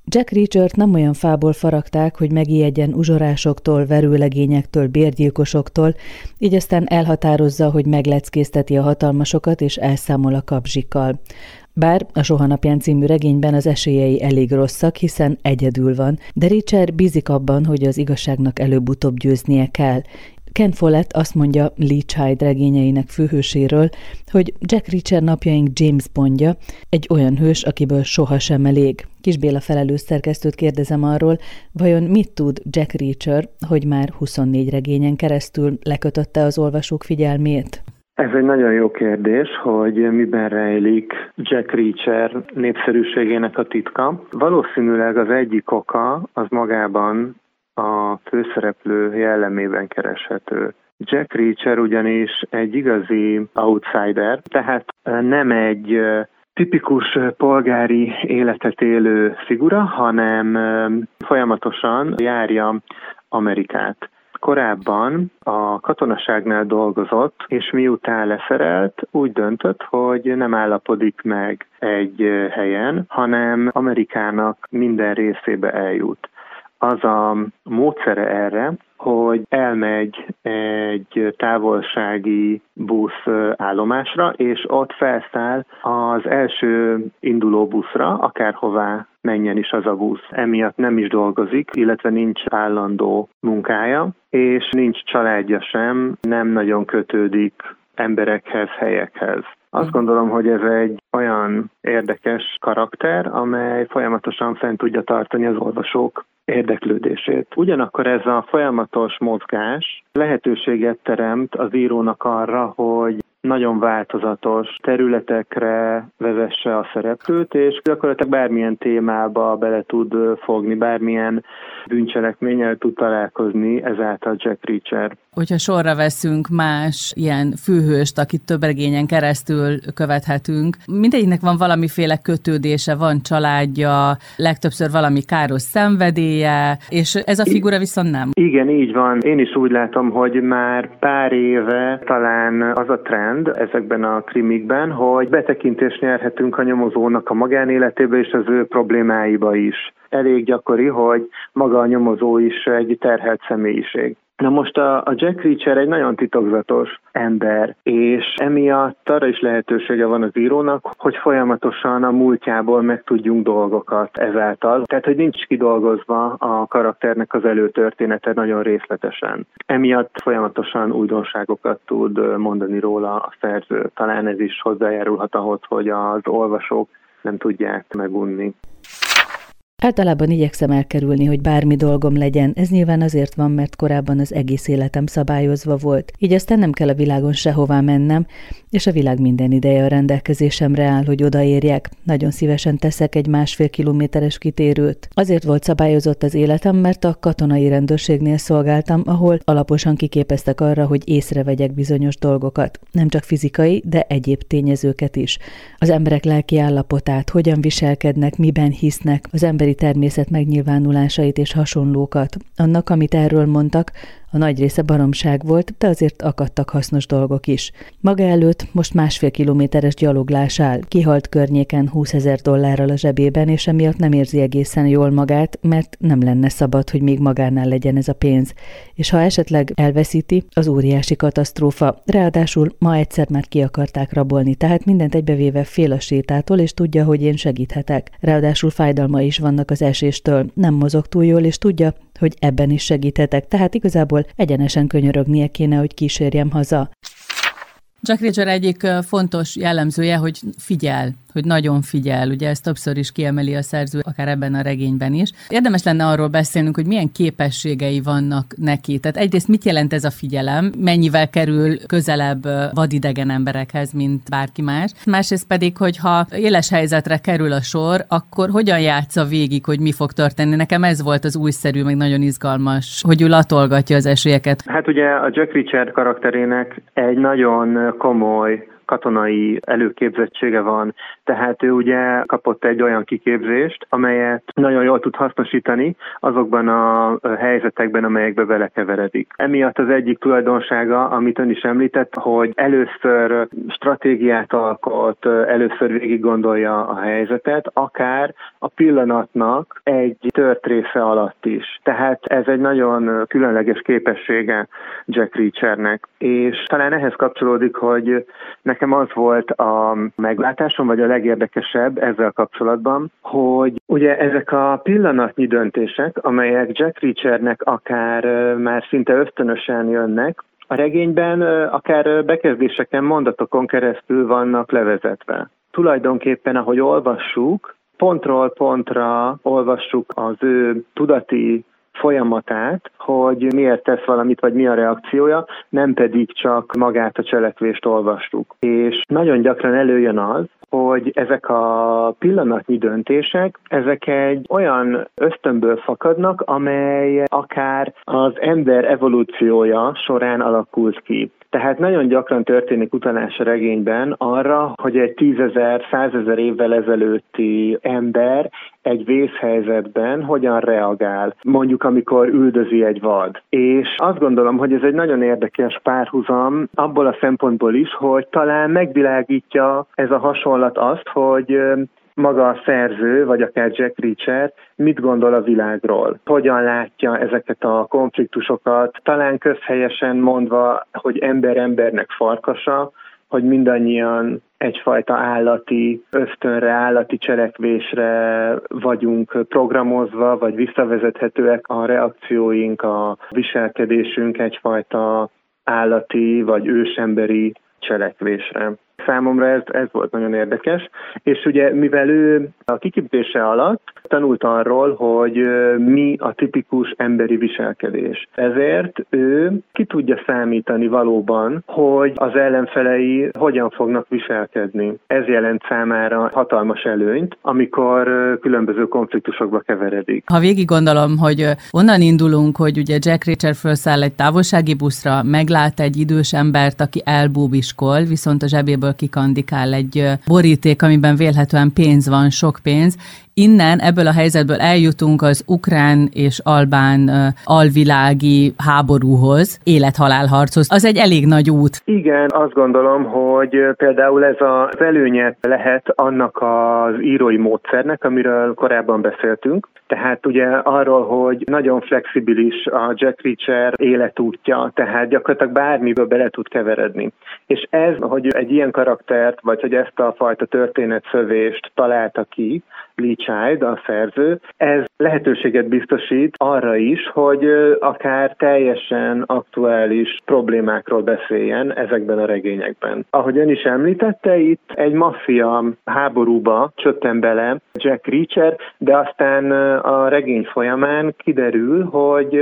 Jack Reachert nem olyan fából faragták, hogy megijedjen uzsorásoktól, verőlegényektől, bérgyilkosoktól, így aztán elhatározza, hogy megleckézteti a hatalmasokat és elszámol a kapzsikkal. Bár a Soha napján című regényben az esélyei elég rosszak, hiszen egyedül van, de Reacher bízik abban, hogy az igazságnak előbb-utóbb győznie kell. Ken Follett azt mondja Lee Child regényeinek főhőséről, hogy Jack Reacher napjaink James Bondja, egy olyan hős, akiből sohasem elég. Kis Béla felelős szerkesztőt kérdezem arról, vajon mit tud Jack Reacher, hogy már 24 regényen keresztül lekötötte az olvasók figyelmét? Ez egy nagyon jó kérdés, hogy miben rejlik Jack Reacher népszerűségének a titka. Valószínűleg az egyik oka az magában a főszereplő jellemében kereshető. Jack Reacher ugyanis egy igazi outsider, tehát nem egy tipikus polgári életet élő figura, hanem folyamatosan járja Amerikát. Korábban a katonaságnál dolgozott, és miután leszerelt, úgy döntött, hogy nem állapodik meg egy helyen, hanem Amerikának minden részébe eljut. Az a módszere erre, hogy elmegy egy távolsági busz állomásra, és ott felszáll az első induló buszra, akárhová menjen is az a busz. Emiatt nem is dolgozik, illetve nincs állandó munkája, és nincs családja sem, nem nagyon kötődik emberekhez, helyekhez. Azt gondolom, hogy ez egy olyan érdekes karakter, amely folyamatosan fent tudja tartani az olvasók érdeklődését. Ugyanakkor ez a folyamatos mozgás lehetőséget teremt az írónak arra, hogy nagyon változatos területekre vezesse a szereplőt, és gyakorlatilag bármilyen témába bele tud fogni, bármilyen bűncselekménnyel tud találkozni ezáltal Jack Reacher. Hogyha sorra veszünk más ilyen főhőst, akit több regényen keresztül követhetünk, mindegyiknek van valamiféle kötődése, van családja, legtöbbször valami káros szenvedélye, és ez a figura viszont nem. Igen, így van. Én is úgy látom, hogy már pár éve talán az a trend ezekben a krimikben, hogy betekintést nyerhetünk a nyomozónak a magánéletébe és az ő problémáiba is. Elég gyakori, hogy maga a nyomozó is egy terhelt személyiség. Na most a Jack Reacher egy nagyon titokzatos ember, és emiatt arra is lehetősége van az írónak, hogy folyamatosan a múltjából megtudjunk dolgokat ezáltal. Tehát, hogy nincs kidolgozva a karakternek az előtörténete nagyon részletesen. Emiatt folyamatosan újdonságokat tud mondani róla a szerző. Talán ez is hozzájárulhat ahhoz, hogy az olvasók nem tudják megunni. Általában igyekszem elkerülni, hogy bármi dolgom legyen, ez nyilván azért van, mert korábban az egész életem szabályozva volt. Így aztán nem kell a világon sehová mennem, és a világ minden ideje a rendelkezésemre áll, hogy odaérjek. Nagyon szívesen teszek egy 1,5 kilométeres kitérőt. Azért volt szabályozott az életem, mert a katonai rendőrségnél szolgáltam, ahol alaposan kiképeztek arra, hogy észrevegyek bizonyos dolgokat. Nem csak fizikai, de egyéb tényezőket is. Az emberek lelki állapotát, hogyan viselkednek, miben hisznek, az emberi természet megnyilvánulásait és hasonlókat. Annak, amit erről mondtak, a nagy része baromság volt, de azért akadtak hasznos dolgok is. Maga előtt most 1,5 kilométeres gyaloglás áll, kihalt környéken $20,000 a zsebében, és emiatt nem érzi egészen jól magát, mert nem lenne szabad, hogy még magánál legyen ez a pénz. És ha esetleg elveszíti, az óriási katasztrófa. Ráadásul ma egyszer már ki akarták rabolni, tehát mindent egybevéve fél a sétától, és tudja, hogy én segíthetek. Ráadásul fájdalma is vannak az eséstől, nem mozog túl jól, és tudja, hogy ebben is segíthetek, tehát igazából egyenesen könyörögnie kéne, hogy kísérjem haza. Jack Reacher egyik fontos jellemzője, hogy figyel, hogy nagyon figyel. Ugye ezt többször is kiemeli a szerző, akár ebben a regényben is. Érdemes lenne arról beszélnünk, hogy milyen képességei vannak neki. Tehát egyrészt mit jelent ez a figyelem, mennyivel kerül közelebb vadidegen emberekhez, mint bárki más. Másrészt pedig, hogyha éles helyzetre kerül a sor, akkor hogyan játsza végig, hogy mi fog történni. Nekem ez volt az újszerű, meg nagyon izgalmas, hogy ő latolgatja az esélyeket. Hát ugye a Jack Reacher karakterének egy nagyon komoly katonai előképzettsége van, tehát ő ugye kapott egy olyan kiképzést, amelyet nagyon jól tud hasznosítani azokban a helyzetekben, amelyekbe belekeveredik. Emiatt az egyik tulajdonsága, amit ön is említett, hogy először stratégiát alkot, először végig gondolja a helyzetet, akár a pillanatnak egy tört része alatt is. Tehát ez egy nagyon különleges képessége Jack Reachernek. És talán ehhez kapcsolódik, hogy nekem az volt a meglátásom, vagy a legérdekesebb ezzel kapcsolatban, hogy ugye ezek a pillanatnyi döntések, amelyek Jack Reachernek akár már szinte ösztönösen jönnek, a regényben akár bekezdéseken, mondatokon keresztül vannak levezetve. Tulajdonképpen, ahogy olvassuk, pontról pontra olvassuk az ő tudati folyamatát, hogy miért tesz valamit, vagy mi a reakciója, nem pedig csak magát a cselekvést olvastuk. És nagyon gyakran előjön az, hogy ezek a pillanatnyi döntések, ezek egy olyan ösztönből fakadnak, amely akár az ember evolúciója során alakult ki. Tehát nagyon gyakran történik utalás a regényben arra, hogy egy 10.000, 100.000 évvel ezelőtti ember egy vészhelyzetben hogyan reagál, mondjuk amikor üldözi egy vad. És azt gondolom, hogy ez egy nagyon érdekes párhuzam abból a szempontból is, hogy talán megvilágítja ez a hasonlat azt, hogy maga a szerző, vagy akár Jack Reacher mit gondol a világról, hogyan látja ezeket a konfliktusokat, talán közhelyesen mondva, hogy ember embernek farkasa, hogy mindannyian egyfajta állati ösztönre, állati cselekvésre vagyunk programozva, vagy visszavezethetőek a reakcióink, a viselkedésünk egyfajta állati vagy ősemberi cselekvésre. Számomra ez volt nagyon érdekes, és ugye mivel ő a kiképzése alatt tanult arról, hogy mi a tipikus emberi viselkedés. Ezért ő ki tudja számítani valóban, hogy az ellenfelei hogyan fognak viselkedni. Ez jelent számára hatalmas előnyt, amikor különböző konfliktusokba keveredik. Ha végig gondolom, hogy onnan indulunk, hogy ugye Jack Reacher felszáll egy távolsági buszra, meglát egy idős embert, aki elbúbiskol, viszont a zsebéből kikandikál egy boríték, amiben vélhetően pénz van, sok pénz. Innen, ebből a helyzetből eljutunk az ukrán és albán alvilági háborúhoz, élet-halálharchoz. Az egy elég nagy út. Igen, azt gondolom, hogy például ez az előnye lehet annak az írói módszernek, amiről korábban beszéltünk. Tehát ugye arról, hogy nagyon flexibilis a Jack Reacher életútja, tehát gyakorlatilag bármiből bele tud keveredni. És ez, hogy egy ilyen karaktert, vagy hogy ezt a fajta történetszövést találta ki, Lee Child, a szerző, ez lehetőséget biztosít arra is, hogy akár teljesen aktuális problémákról beszéljen ezekben a regényekben. Ahogy ön is említette, itt egy maffia háborúba csöppen bele Jack Reacher, de aztán a regény folyamán kiderül, hogy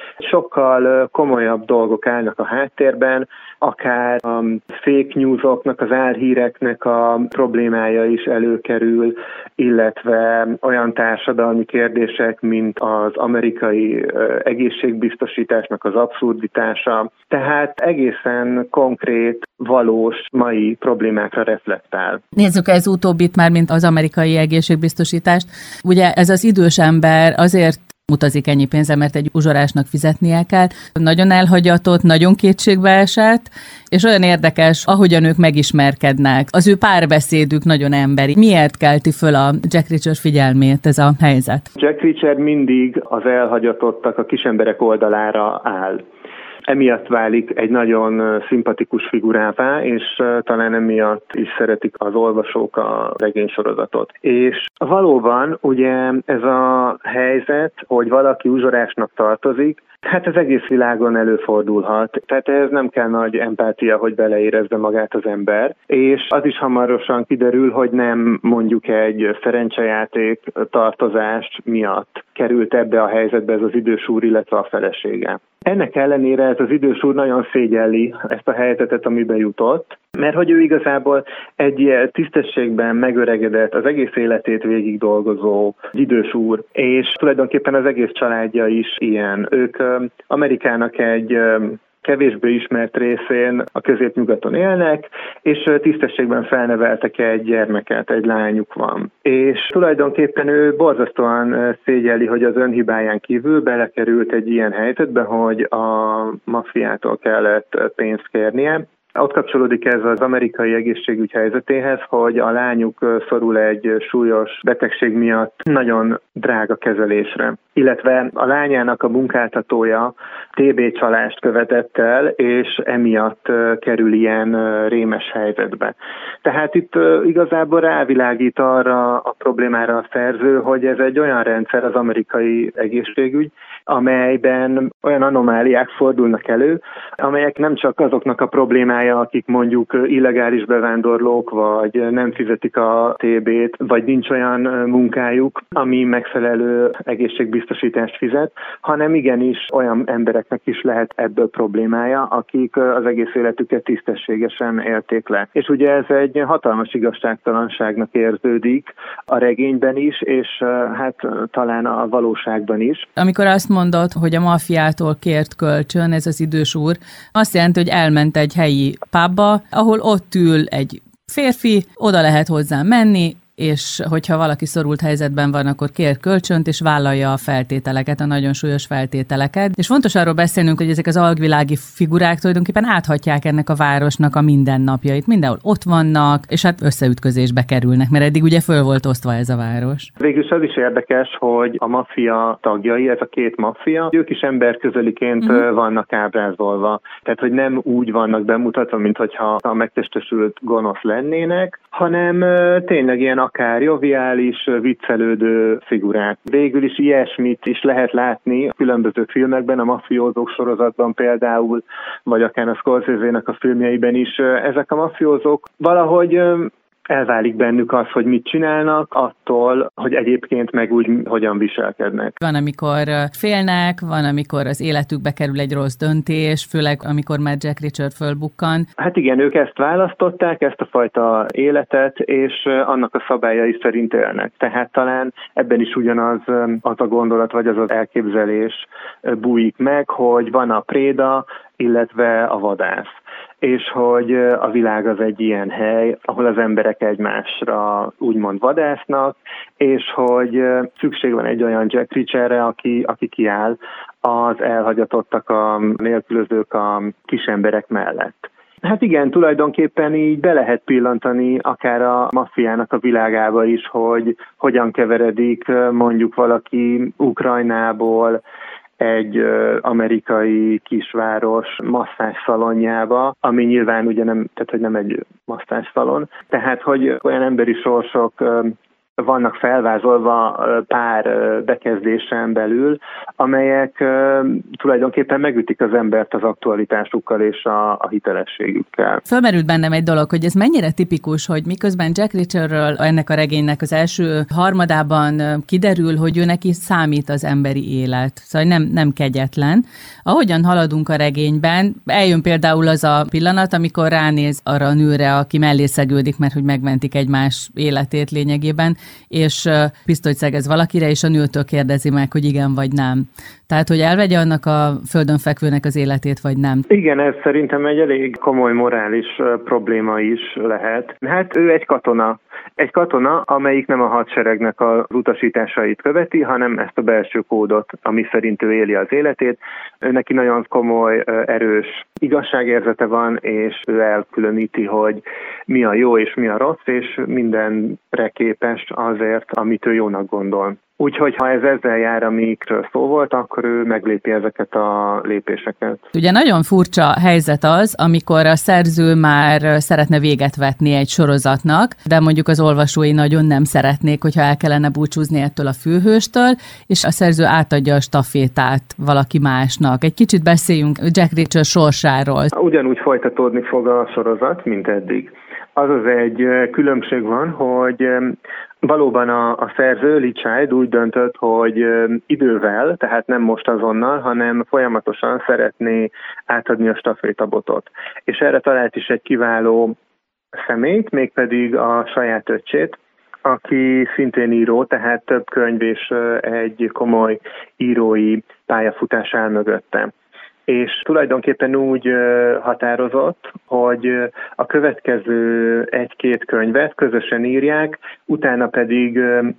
sokkal komolyabb dolgok állnak a háttérben, akár a fake newsoknak, az álhíreknek a problémája is előkerül, illetve olyan társadalmi kérdések, mint az amerikai egészségbiztosításnak az abszurditása. Tehát egészen konkrét, valós mai problémákra reflektál. Nézzük ez utóbbit már, mint az amerikai egészségbiztosítást. Ugye ez az idős ember azért utazik ennyi pénzzel, mert egy uzsorásnak fizetnie kell. Nagyon elhagyatott, nagyon kétségbeesett, és olyan érdekes, ahogyan ők megismerkednek. Az ő párbeszédük nagyon emberi. Miért kelti föl a Jack Reacher figyelmét ez a helyzet? Jack Reacher mindig az elhagyatottak, a kisemberek oldalára áll. Emiatt válik egy nagyon szimpatikus figurává, és talán emiatt is szeretik az olvasók a regénysorozatot. És valóban ugye ez a helyzet, hogy valaki uzsorásnak tartozik, hát az egész világon előfordulhat. Tehát ez nem kell nagy empátia, hogy beleérezze magát az ember. És az is hamarosan kiderül, hogy nem mondjuk egy szerencsejáték tartozás miatt került ebbe a helyzetbe ez az idős úr, illetve a felesége. Ennek ellenére ez az idős úr nagyon szégyelli ezt a helyzetet, amiben jutott, mert hogy ő igazából egy tisztességben megöregedett, az egész életét végig dolgozó idős úr, és tulajdonképpen az egész családja is ilyen. Ők Amerikának egy kevésbé ismert részén a középnyugaton élnek, és tisztességben felneveltek egy gyermeket, egy lányuk van. És tulajdonképpen ő borzasztóan szégyelli, hogy az önhibáján kívül belekerült egy ilyen helyzetbe, hogy a maffiától kellett pénzt kérnie. Ott kapcsolódik ez az amerikai egészségügy helyzetéhez, hogy a lányuk szorul egy súlyos betegség miatt nagyon drága kezelésre. Illetve a lányának a munkáltatója TB csalást követett el, és emiatt kerül ilyen rémes helyzetbe. Tehát itt igazából rávilágít arra a problémára a szerző, hogy ez egy olyan rendszer, az amerikai egészségügy, amelyben olyan anomáliák fordulnak elő, amelyek nem csak azoknak a problémája, akik mondjuk illegális bevándorlók, vagy nem fizetik a TB-t, vagy nincs olyan munkájuk, ami megfelelő egészségbiztosítást fizet, hanem igenis olyan embereknek is lehet ebből problémája, akik az egész életüket tisztességesen élték le. És ugye ez egy hatalmas igazságtalanságnak érződik a regényben is, és hát talán a valóságban is. Amikor azt mondod, hogy a maffiától kért kölcsön, ez az idős úr, azt jelenti, hogy elment egy helyi pubba, ahol ott ül egy férfi, oda lehet hozzá menni, és hogyha valaki szorult helyzetben van, akkor kér kölcsönt, és vállalja a feltételeket, a nagyon súlyos feltételeket. És fontos arról beszélnünk, hogy ezek az alvilági figurák tulajdonképpen áthatják ennek a városnak a mindennapjait. Mindenhol ott vannak, és hát összeütközésbe kerülnek, mert eddig ugye föl volt osztva ez a város. Végülis az is érdekes, hogy a maffia tagjai, ez a két maffia, ők is emberközeliként vannak ábrázolva. Tehát, hogy nem úgy vannak bemutatva, mint hogyha a megtestesült gonosz lennének, hanem tényleg ilyen akár joviális, viccelődő figurák. Végül is ilyesmit is lehet látni a különböző filmekben, a mafiózók sorozatban például, vagy akár a Scorsese-nek a filmjeiben is. Ezek a mafiózók valahogy elválik bennük az, hogy mit csinálnak, attól, hogy egyébként meg úgy hogyan viselkednek. Van, amikor félnek, van, amikor az életükbe kerül egy rossz döntés, főleg amikor már Jack Reacher fölbukkan. Hát igen, ők ezt választották, ezt a fajta életet, és annak a szabályai szerint élnek. Tehát talán ebben is ugyanaz az a gondolat, vagy az az elképzelés bújik meg, hogy van a préda, illetve a vadász. És hogy a világ az egy ilyen hely, ahol az emberek egymásra úgymond vadásznak, és hogy szükség van egy olyan Jack Reacherre, aki kiáll az elhagyatottak, a nélkülözők, a kis emberek mellett. Hát igen, tulajdonképpen így be lehet pillantani akár a maffiának a világába is, hogy hogyan keveredik mondjuk valaki Ukrajnából egy amerikai kisváros masszázsszalonjába, ami nyilván ugye nem, tehát hogy nem egy masszázsszalon. Tehát, hogy olyan emberi sorsok vannak felvázolva pár bekezdésen belül, amelyek tulajdonképpen megütik az embert az aktualitásukkal és a hitelességükkel. Fölmerült bennem egy dolog, hogy ez mennyire tipikus, hogy miközben Jack Reacherről ennek a regénynek az első harmadában kiderül, hogy ő neki számít az emberi élet, szóval nem kegyetlen. Ahogyan haladunk a regényben, eljön például az a pillanat, amikor ránéz arra a nőre, aki mellé szegődik, mert hogy megmentik egymás életét lényegében, és pisztolyt szegez valakire, és a nőtől kérdezi meg, hogy igen vagy nem. Tehát, hogy elvegye annak a földön fekvőnek az életét, vagy nem. Igen, ez szerintem egy elég komoly morális probléma is lehet. Hát ő egy katona. Egy katona, amelyik nem a hadseregnek az utasításait követi, hanem ezt a belső kódot, ami szerint ő éli az életét. Ő neki nagyon komoly, erős igazságérzete van, és ő elkülöníti, hogy mi a jó és mi a rossz, és mindenre képes azért, amit ő jónak gondol. Úgyhogy ha ez ezzel jár, amikről szó volt, akkor ő meglépi ezeket a lépéseket. Ugye nagyon furcsa helyzet az, amikor a szerző már szeretne véget vetni egy sorozatnak, de mondjuk az olvasói nagyon nem szeretnék, hogyha el kellene búcsúzni ettől a főhőstől, és a szerző átadja a stafétát valaki másnak. Egy kicsit beszéljünk Jack Reacher sorsáról. Ugyanúgy folytatódni fog a sorozat, mint eddig. Azaz egy különbség van, hogy valóban a szerző, Lee Child úgy döntött, hogy idővel, tehát nem most azonnal, hanem folyamatosan szeretné átadni a stafétabotot. És erre talált is egy kiváló személyt, mégpedig a saját öccsét, aki szintén író, tehát több könyv és egy komoly írói pályafutás áll mögötte. és tulajdonképpen úgy határozott, hogy a következő 1-2 könyvet közösen írják, utána pedig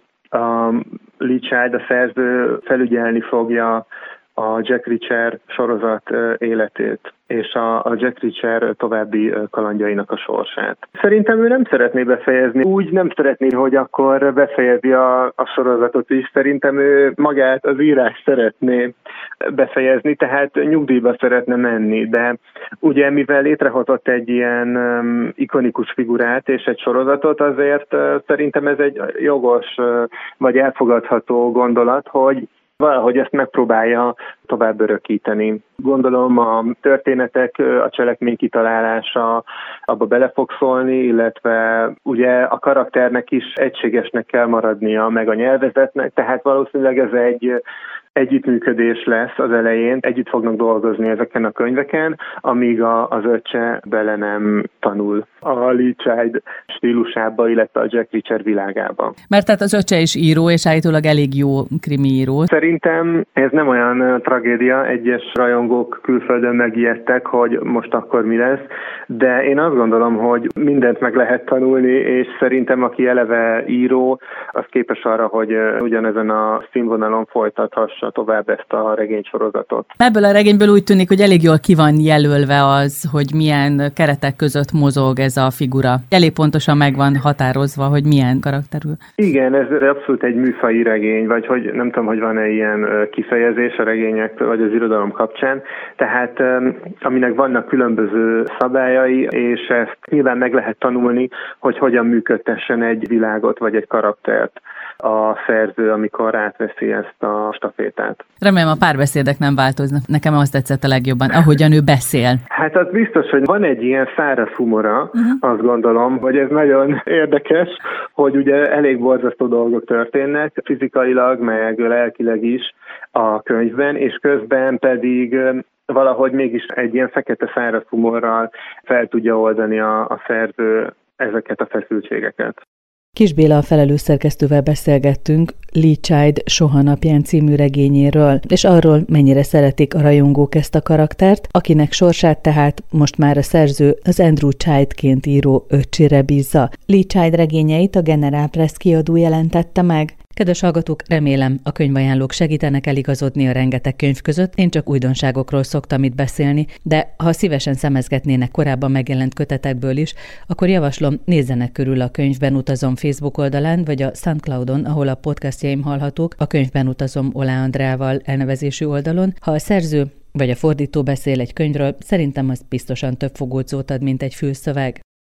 a Lee Child, a szerző felügyelni fogja a Jack Reacher sorozat életét, és a Jack Reacher további kalandjainak a sorsát. Szerintem ő nem szeretné befejezni, úgy nem szeretné, hogy akkor befejezi a sorozatot is. Szerintem ő magát az írás szeretné befejezni, tehát nyugdíjba szeretne menni, de ugye mivel létrehozott egy ilyen ikonikus figurát és egy sorozatot, azért szerintem ez egy jogos vagy elfogadható gondolat, hogy valahogy ezt megpróbálja tovább örökíteni. Gondolom a történetek, a cselekmény kitalálása abba bele fog szólni, illetve ugye a karakternek is egységesnek kell maradnia, meg a nyelvezetnek, tehát valószínűleg ez egy együttműködés lesz az elején, együtt fognak dolgozni ezeken a könyveken, amíg az öccse bele nem tanul a Lee Child stílusába, illetve a Jack Reacher világába. Mert tehát az öccse is író, és állítólag elég jó krimiíró. Szerintem ez nem olyan tragédia, egyes rajongók külföldön megijedtek, hogy most akkor mi lesz, de én azt gondolom, hogy mindent meg lehet tanulni, és szerintem aki eleve író, az képes arra, hogy ugyanezen a színvonalon folytathassa tovább ezt a regénysorozatot. Ebből a regényből úgy tűnik, hogy elég jól ki van jelölve az, hogy milyen keretek között mozog ez a figura. Elég pontosan meg van határozva, hogy milyen karakterű. Igen, ez abszolút egy műfaji regény, vagy hogy nem tudom, hogy van-e ilyen kifejezés a regények vagy az irodalom kapcsán. Tehát aminek vannak különböző szabályai, és ezt nyilván meg lehet tanulni, hogy hogyan működtessen egy világot vagy egy karaktert a szerző, amikor átveszi ezt a stafétát. Remélem a párbeszédek nem változnak. Nekem azt tetszett a legjobban, ahogyan ő beszél. Hát az biztos, hogy van egy ilyen száraz humora, azt gondolom, hogy ez nagyon érdekes, hogy ugye elég borzasztó dolgok történnek, fizikailag, meg lelkileg is a könyvben, és közben pedig valahogy mégis egy ilyen fekete száraz humorral fel tudja oldani a szerző ezeket a feszültségeket. Kis Béla a felelős szerkesztővel beszélgettünk Lee Child Soha napján című regényéről, és arról, mennyire szeretik a rajongók ezt a karaktert, akinek sorsát tehát most már a szerző az Andrew Childként író öccsére bízza. Lee Child regényeit a General Press kiadó jelentette meg. Kedves hallgatók, remélem a könyvajánlók segítenek eligazodni a rengeteg könyv között. Én csak újdonságokról szoktam itt beszélni, de ha szívesen szemezgetnének korábban megjelent kötetekből is, akkor javaslom, nézzenek körül a Könyvben utazom Facebook oldalán, vagy a SoundCloudon, ahol a podcastjaim hallhatók, a Könyvben utazom Olá Andreával elnevezésű oldalon. Ha a szerző vagy a fordító beszél egy könyvről, szerintem az biztosan több fogódzót ad, mint egy fülszöveg.